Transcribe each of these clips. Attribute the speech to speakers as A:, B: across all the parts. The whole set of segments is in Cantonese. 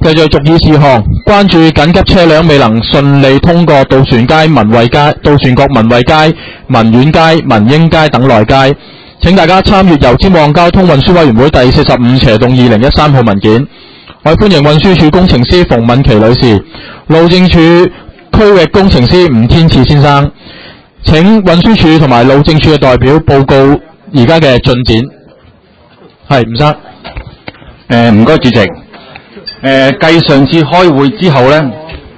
A: 繼續續議事項，關注緊急車輛未能順利通過渡船街、文惠街、渡船角文惠街、文苑街、文英街等內街，請大家參閱由尖旺交通運輸委員會第45/2013號文件。我歡迎運輸署工程師馮敏琪女士、路政署區域工程師吳天賜先生。請運輸署同埋路政署嘅代表報告而家嘅進展。係吳生。
B: 唔該主席。繼上次開會之後呢，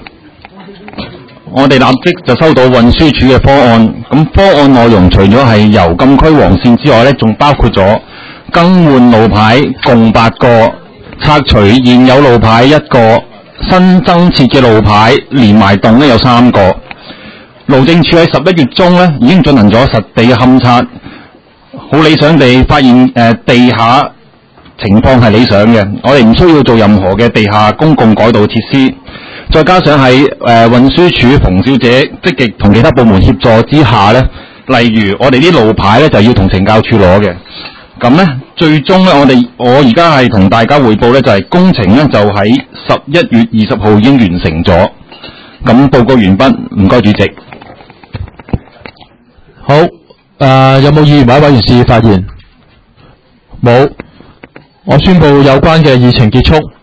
B: 我哋立即就收到運輸署嘅方案。咁方案內容除咗係由禁區黃線之外呢，仲包括咗更換路牌共8個，拆除現有路牌1個，新增設嘅路牌連埋洞呢有3個。路政署喺11月中呢已經進行咗實地嘅勘測，好理想地發現地下情況係理想嘅，我哋唔需要做任何嘅地下公共改道設施。再加上喺運輸署馮小姐積極同其他部門協助之下呢，例如我哋啲路牌呢就要同懲教署攞嘅。咁呢，最終呢，我而家係同大家匯報呢，就係工程呢就喺11月20號已經完成咗。咁報告完畢，唔該主席。
A: 好，有冇議員或者委員示意發言？冇。我宣布有關嘅議程結束。